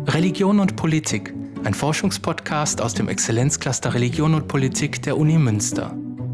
Religion und Politik, ein Forschungspodcast aus dem Exzellenzcluster Religion und Politik der Uni Münster.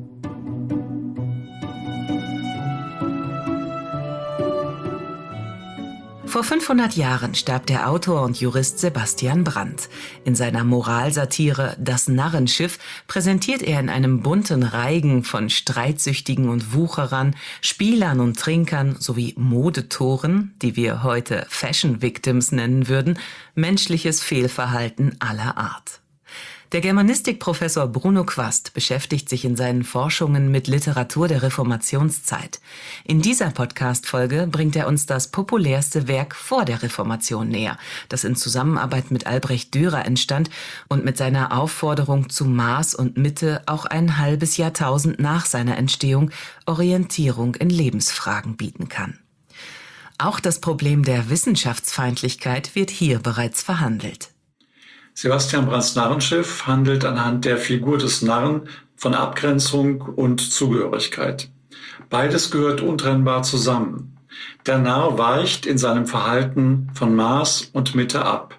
Vor 500 Jahren starb der Autor und Jurist Sebastian Brant. In seiner Moralsatire »Das Narrenschiff« präsentiert er in einem bunten Reigen von Streitsüchtigen und Wucherern, Spielern und Trinkern sowie Modetoren, die wir heute Fashion Victims nennen würden, menschliches Fehlverhalten aller Art. Der Germanistikprofessor Bruno Quast beschäftigt sich in seinen Forschungen mit Literatur der Reformationszeit. In dieser Podcast-Folge bringt er uns das populärste Werk vor der Reformation näher, das in Zusammenarbeit mit Albrecht Dürer entstand und mit seiner Aufforderung zu Maß und Mitte auch ein halbes Jahrtausend nach seiner Entstehung Orientierung in Lebensfragen bieten kann. Auch das Problem der Wissenschaftsfeindlichkeit wird hier bereits verhandelt. Sebastian Brants Narrenschiff handelt anhand der Figur des Narren von Abgrenzung und Zugehörigkeit. Beides gehört untrennbar zusammen. Der Narr weicht in seinem Verhalten von Maß und Mitte ab.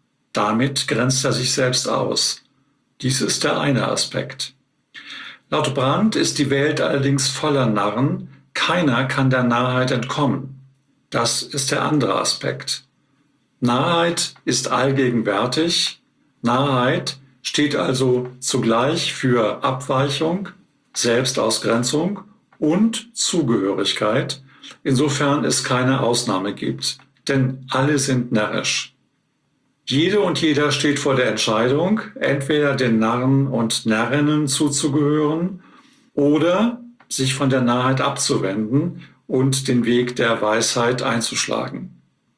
Damit grenzt er sich selbst aus. Dies ist der eine Aspekt. Laut Brant ist die Welt allerdings voller Narren. Keiner kann der Narrheit entkommen. Das ist der andere Aspekt. Narrheit ist allgegenwärtig. Narrheit steht also zugleich für Abweichung, Selbstausgrenzung und Zugehörigkeit, insofern es keine Ausnahme gibt, denn alle sind närrisch. Jede und jeder steht vor der Entscheidung, entweder den Narren und Närrinnen zuzugehören oder sich von der Narrheit abzuwenden und den Weg der Weisheit einzuschlagen.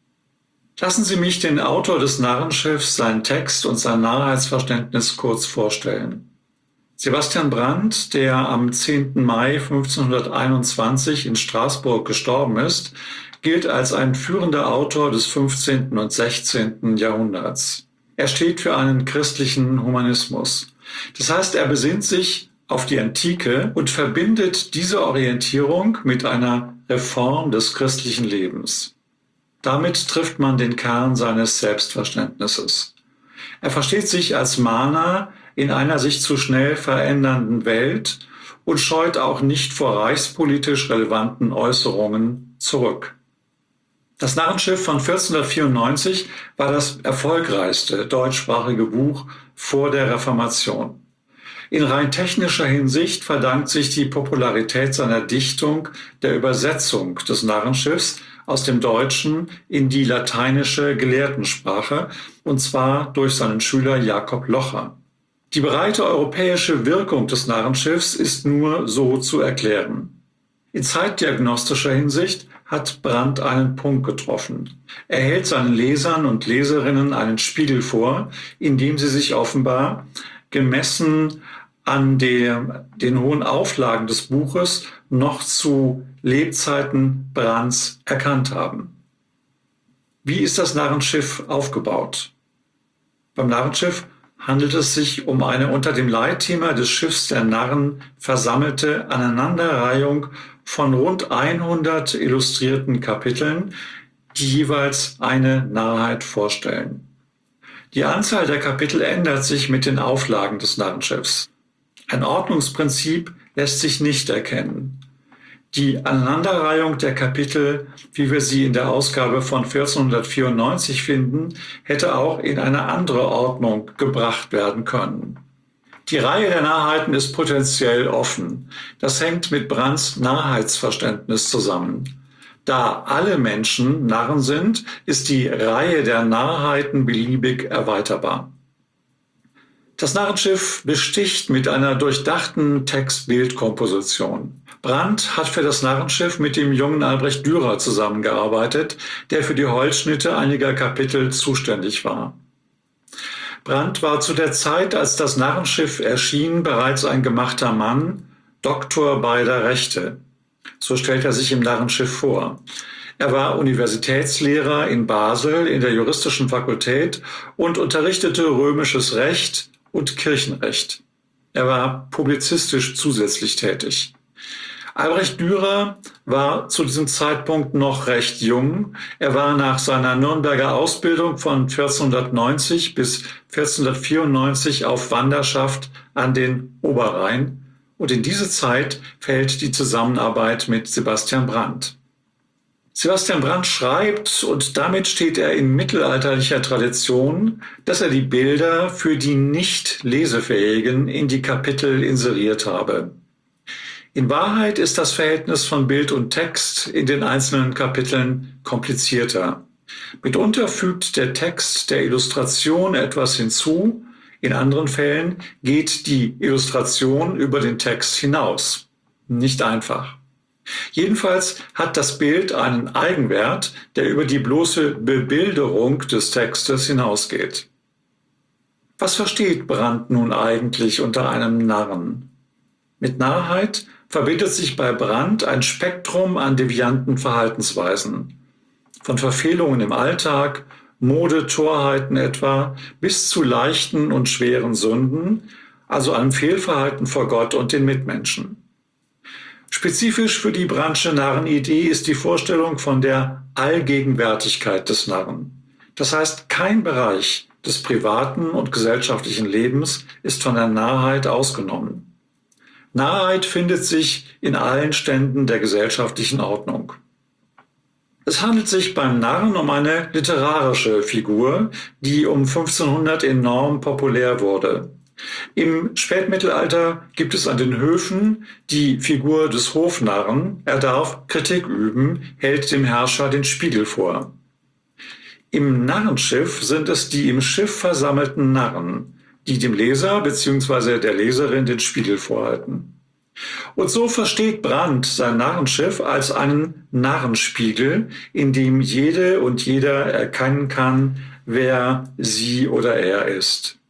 Lassen Sie mich den Autor des Narrenschiffs, seinen Text und sein Narrheitsverständnis kurz vorstellen. Sebastian Brant, der am 10. Mai 1521 in Straßburg gestorben ist, gilt als ein führender Autor des 15. und 16. Jahrhunderts. Er steht für einen christlichen Humanismus. Das heißt, er besinnt sich auf die Antike und verbindet diese Orientierung mit einer Reform des christlichen Lebens. Damit trifft man den Kern seines Selbstverständnisses. Er versteht sich als Mahner in einer sich zu schnell verändernden Welt und scheut auch nicht vor reichspolitisch relevanten Äußerungen zurück. Das Narrenschiff von 1494 war das erfolgreichste deutschsprachige Buch vor der Reformation. In rein technischer Hinsicht verdankt sich die Popularität seiner Dichtung der Übersetzung des Narrenschiffs aus dem Deutschen in die lateinische Gelehrtensprache, und zwar durch seinen Schüler Jakob Locher. Die breite europäische Wirkung des Narrenschiffs ist nur so zu erklären. In zeitdiagnostischer Hinsicht hat Brant einen Punkt getroffen. Er hält seinen Lesern und Leserinnen einen Spiegel vor, in dem sie sich offenbar, gemessen an den hohen Auflagen des Buches, noch zu Lebzeiten Brants erkannt haben. Wie ist das Narrenschiff aufgebaut? Beim Narrenschiff handelt es sich um eine unter dem Leitthema des Schiffs der Narren versammelte Aneinanderreihung von rund 100 illustrierten Kapiteln, die jeweils eine Narrheit vorstellen. Die Anzahl der Kapitel ändert sich mit den Auflagen des Narrenschiffs. Ein Ordnungsprinzip lässt sich nicht erkennen. Die Aneinanderreihung der Kapitel, wie wir sie in der Ausgabe von 1494 finden, hätte auch in eine andere Ordnung gebracht werden können. Die Reihe der Narrheiten ist potenziell offen. Das hängt mit Brants Narrheitsverständnis zusammen. Da alle Menschen Narren sind, ist die Reihe der Narrheiten beliebig erweiterbar. Das Narrenschiff besticht mit einer durchdachten Text-Bild-Komposition. Brant hat für das Narrenschiff mit dem jungen Albrecht Dürer zusammengearbeitet, der für die Holzschnitte einiger Kapitel zuständig war. Brant war zu der Zeit, als das Narrenschiff erschien, bereits ein gemachter Mann, Doktor beider Rechte. So stellt er sich im Narrenschiff vor. Er war Universitätslehrer in Basel in der juristischen Fakultät und unterrichtete römisches Recht und Kirchenrecht. Er war publizistisch zusätzlich tätig. Albrecht Dürer war zu diesem Zeitpunkt noch recht jung. Er war nach seiner Nürnberger Ausbildung von 1490 bis 1494 auf Wanderschaft an den Oberrhein. Und in diese Zeit fällt die Zusammenarbeit mit Sebastian Brant. Sebastian Brant schreibt, und damit steht er in mittelalterlicher Tradition, dass er die Bilder für die nicht Lesefähigen in die Kapitel inseriert habe. In Wahrheit ist das Verhältnis von Bild und Text in den einzelnen Kapiteln komplizierter. Mitunter fügt der Text der Illustration etwas hinzu, in anderen Fällen geht die Illustration über den Text hinaus. Nicht einfach. Jedenfalls hat das Bild einen Eigenwert, der über die bloße Bebilderung des Textes hinausgeht. Was versteht Brant nun eigentlich unter einem Narren? Mit Narrheit verbindet sich bei Brant ein Spektrum an devianten Verhaltensweisen. Von Verfehlungen im Alltag, Modetorheiten etwa, bis zu leichten und schweren Sünden, also einem Fehlverhalten vor Gott und den Mitmenschen. Spezifisch für die Brantsche Narrenidee ist die Vorstellung von der Allgegenwärtigkeit des Narren. Das heißt, kein Bereich des privaten und gesellschaftlichen Lebens ist von der Narrheit ausgenommen. Narrheit findet sich in allen Ständen der gesellschaftlichen Ordnung. Es handelt sich beim Narren um eine literarische Figur, die um 1500 enorm populär wurde. Im Spätmittelalter gibt es an den Höfen die Figur des Hofnarren. Er darf Kritik üben, hält dem Herrscher den Spiegel vor. Im Narrenschiff sind es die im Schiff versammelten Narren, die dem Leser bzw. der Leserin den Spiegel vorhalten. Und so versteht Brant sein Narrenschiff als einen Narrenspiegel, in dem jede und jeder erkennen kann, wer sie oder er ist.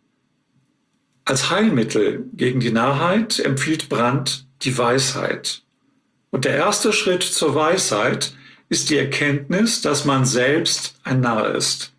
Als Heilmittel gegen die Narrheit empfiehlt Brant die Weisheit. Und der erste Schritt zur Weisheit ist die Erkenntnis, dass man selbst ein Narr ist.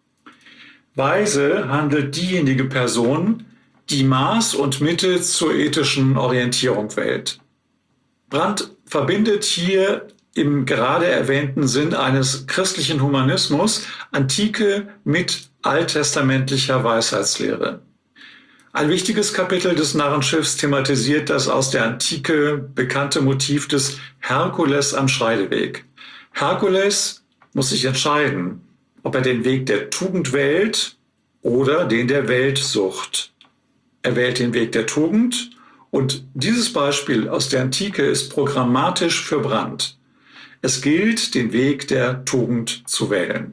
Weise handelt diejenige Person, die Maß und Mitte zur ethischen Orientierung wählt. Brant verbindet hier im gerade erwähnten Sinn eines christlichen Humanismus Antike mit alttestamentlicher Weisheitslehre. Ein wichtiges Kapitel des Narrenschiffs thematisiert das aus der Antike bekannte Motiv des Herkules am Scheideweg. Herkules muss sich entscheiden, ob er den Weg der Tugend wählt oder den der Weltsucht. Er wählt den Weg der Tugend und dieses Beispiel aus der Antike ist programmatisch für Brant. Es gilt, den Weg der Tugend zu wählen.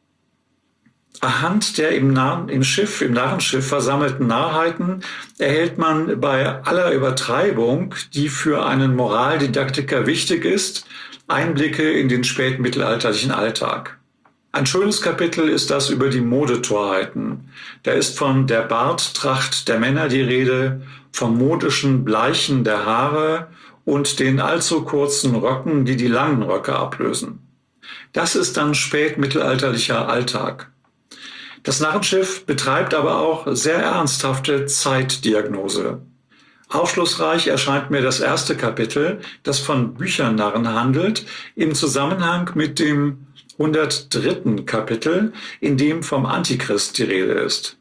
Anhand der im Narrenschiff versammelten Narrheiten erhält man bei aller Übertreibung, die für einen Moraldidaktiker wichtig ist, Einblicke in den spätmittelalterlichen Alltag. Ein schönes Kapitel ist das über die Modetorheiten. Da ist von der Barttracht der Männer die Rede, vom modischen Bleichen der Haare und den allzu kurzen Röcken, die die langen Röcke ablösen. Das ist dann spätmittelalterlicher Alltag. Das Narrenschiff betreibt aber auch sehr ernsthafte Zeitdiagnose. Aufschlussreich erscheint mir das erste Kapitel, das von Büchernarren handelt, im Zusammenhang mit dem 103. Kapitel, in dem vom Antichrist die Rede ist.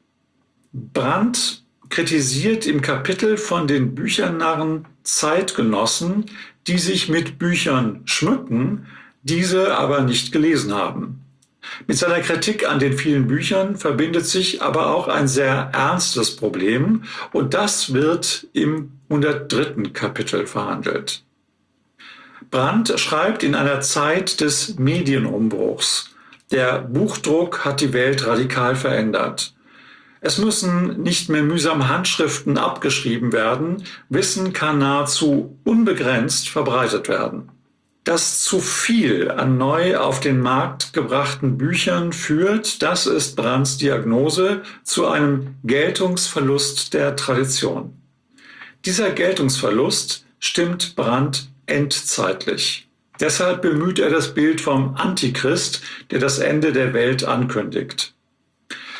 Brant kritisiert im Kapitel von den Büchernarren Zeitgenossen, die sich mit Büchern schmücken, diese aber nicht gelesen haben. Mit seiner Kritik an den vielen Büchern verbindet sich aber auch ein sehr ernstes Problem und das wird im 103. Kapitel verhandelt. Brant schreibt in einer Zeit des Medienumbruchs. Der Buchdruck hat die Welt radikal verändert. Es müssen nicht mehr mühsam Handschriften abgeschrieben werden, Wissen kann nahezu unbegrenzt verbreitet werden. Dass zu viel an neu auf den Markt gebrachten Büchern führt, das ist Brants Diagnose, zu einem Geltungsverlust der Tradition. Dieser Geltungsverlust stimmt Brant endzeitlich. Deshalb bemüht er das Bild vom Antichrist, der das Ende der Welt ankündigt.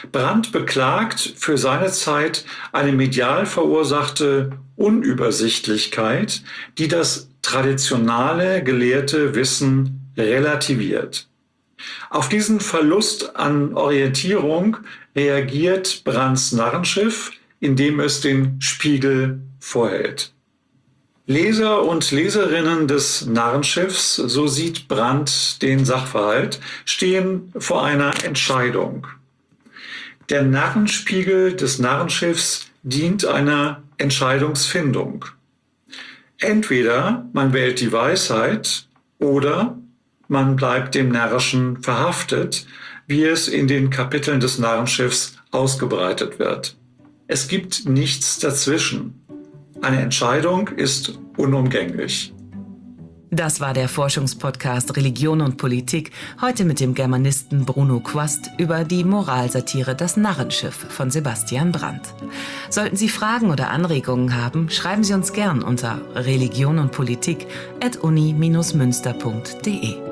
Brandt beklagt für seine Zeit eine medial verursachte Unübersichtlichkeit, die das traditionelle gelehrte Wissen relativiert. Auf diesen Verlust an Orientierung reagiert Brandts Narrenschiff, indem es den Spiegel vorhält. Leser und Leserinnen des Narrenschiffs, so sieht Brandt den Sachverhalt, stehen vor einer Entscheidung. Der Narrenspiegel des Narrenschiffs dient einer Entscheidungsfindung. Entweder man wählt die Weisheit oder man bleibt dem Närrischen verhaftet, wie es in den Kapiteln des Narrenschiffs ausgebreitet wird. Es gibt nichts dazwischen. Eine Entscheidung ist unumgänglich. Das war der Forschungspodcast Religion und Politik, heute mit dem Germanisten Bruno Quast über die Moralsatire Das Narrenschiff von Sebastian Brandt. Sollten Sie Fragen oder Anregungen haben, schreiben Sie uns gern unter religionundpolitik@uni-münster.de.